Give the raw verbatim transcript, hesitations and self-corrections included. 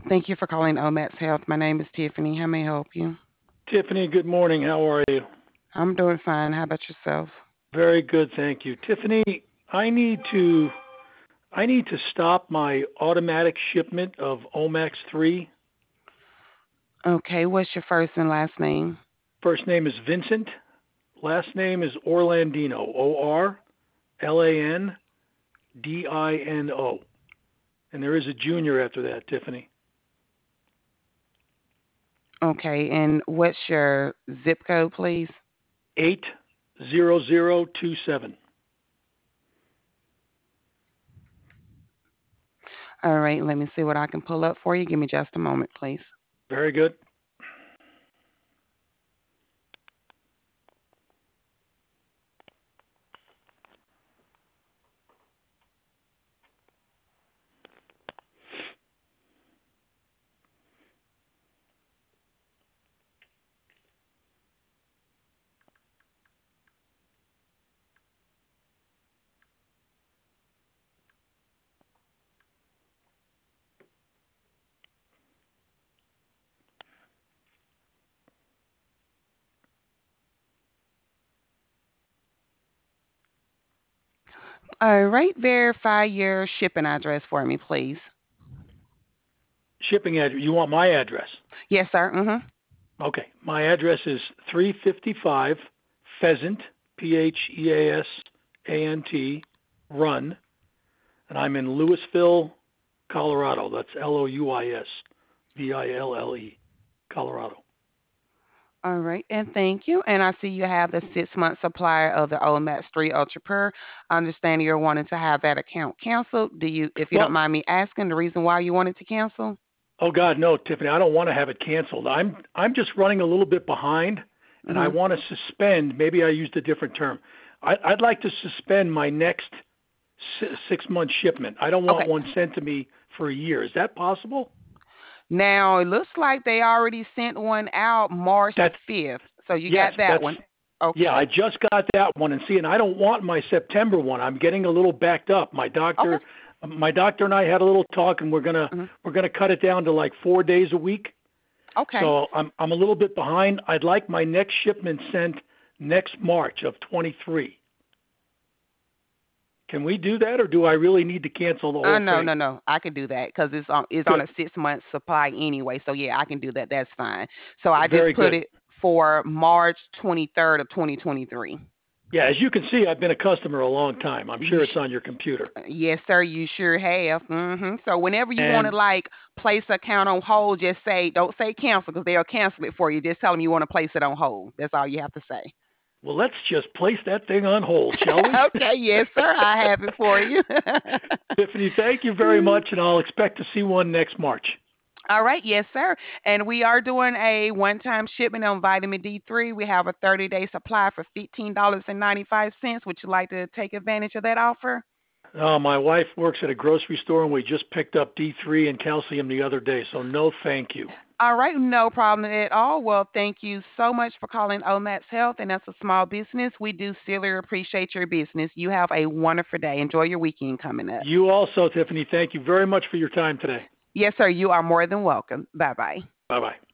Thank you for calling Omax Health. My name is Tiffany. How may I help you? Tiffany, good morning. How are you? I'm doing fine. How about yourself? Very good, thank you. Tiffany, I need to I need to stop my automatic shipment of Omax three. Okay, what's your first and last name? First name is Vincent. Last name is Orlandino. O R L A N D I N O. And there is a junior after that, Tiffany. Okay, and what's your zip code, please? eight zero zero two seven. All right, let me see what I can pull up for you. Give me just a moment, please. Very good. All right, verify your shipping address for me, please. Shipping address. You want my address? Yes, sir. Mm-hmm. Okay. My address is three fifty-five Pheasant, P H E A S A N T, Run, and I'm in Louisville, Colorado. That's L O U I S V I L L E, Colorado. All right, and thank you. And I see you have the six-month supply of the Omax three Ultra Pure. I understand you're wanting to have that account canceled. Do you, if you don't Well, mind me asking, the reason why you wanted to cancel? oh God, no, Tiffany, I don't want to have it canceled. I'm I'm just running a little bit behind, and I Mm-hmm. want to suspend. Maybe I used a different term. I, I'd like to suspend my next six month shipment. I don't want Okay. one sent to me for a year. Is that possible? Now it looks like they already sent one out March the That's fifth. So you yes, got that that's one. yeah. I Okay. just got that one, and see, and I don't want my September one. I'm getting a little backed up. My Okay. doctor, my doctor and I had a little talk, and we're gonna Hmm. we're gonna cut it down to like four days a week. Okay. So I'm I'm a little bit behind. I'd like my next shipment sent next March of twenty-three. Can we do that, or do I really need to cancel the Uh, whole no, thing? no, no. I can do that because it's on it's on Good, a six month supply anyway. So yeah, I can do that. That's fine. So I just very put good. it for March twenty third of twenty twenty three. Yeah, as you can see, I've been a customer a long time. I'm You sure it's sh- on your computer. yes, sir. You sure have. Hmm. So whenever you want to And like place account on hold, just say don't say cancel because they'll cancel it for you. Just tell them you want to place it on hold. That's all you have to say. well, let's just place that thing on hold, shall we? Okay, yes, sir. I have it for you. Tiffany, thank you very much, and I'll expect to see one next March. All right, yes, sir. And we are doing a one-time shipment on vitamin D three. We have a thirty-day supply for fifteen dollars and ninety-five cents. Would you like to take advantage of that offer? Uh, my wife works at a grocery store, and we just picked up D three and calcium the other day, so no thank you. All right, no problem at all. Well, thank you so much for calling Omax Health, and that's a small business. We do sincerely appreciate your business. You have a wonderful day. Enjoy your weekend coming up. You also, Tiffany, thank you very much for your time today. Yes, sir. You are more than welcome. Bye bye. Bye bye.